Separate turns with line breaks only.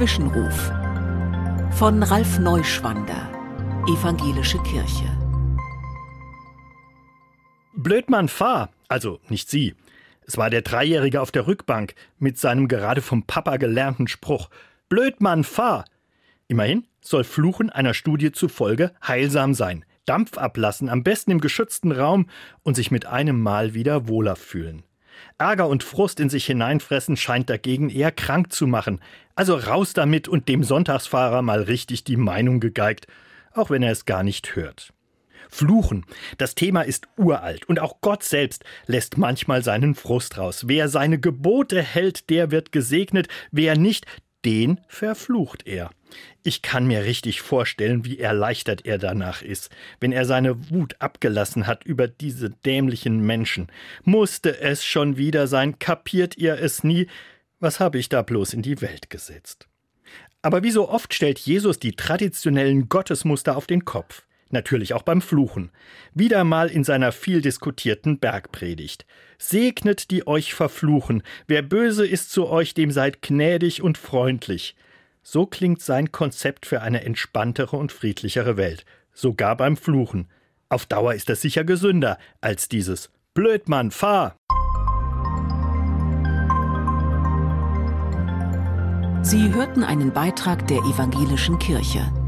Zwischenruf von Ralf Neuschwander, Evangelische Kirche.
Blödmann, fahr! Also nicht sie. Es war der Dreijährige auf der Rückbank mit seinem gerade vom Papa gelernten Spruch: Blödmann, fahr! Immerhin soll Fluchen einer Studie zufolge heilsam sein. Dampf ablassen, am besten im geschützten Raum und sich mit einem Mal wieder wohler fühlen. Ärger und Frust in sich hineinfressen scheint dagegen eher krank zu machen. Also raus damit und dem Sonntagsfahrer mal richtig die Meinung gegeigt, auch wenn er es gar nicht hört. Fluchen, das Thema ist uralt und auch Gott selbst lässt manchmal seinen Frust raus. Wer seine Gebote hält, der wird gesegnet, wer nicht, den verflucht er. Ich kann mir richtig vorstellen, wie erleichtert er danach ist, wenn er seine Wut abgelassen hat über diese dämlichen Menschen. Musste es schon wieder sein, kapiert ihr es nie? Was habe ich da bloß in die Welt gesetzt? Aber wie so oft stellt Jesus die traditionellen Gottesmuster auf den Kopf. Natürlich auch beim Fluchen. Wieder mal in seiner viel diskutierten Bergpredigt. Segnet, die euch verfluchen. Wer böse ist zu euch, dem seid gnädig und freundlich. So klingt sein Konzept für eine entspanntere und friedlichere Welt. Sogar beim Fluchen. Auf Dauer ist das sicher gesünder als dieses Blödmann, fahr!
Sie hörten einen Beitrag der Evangelischen Kirche.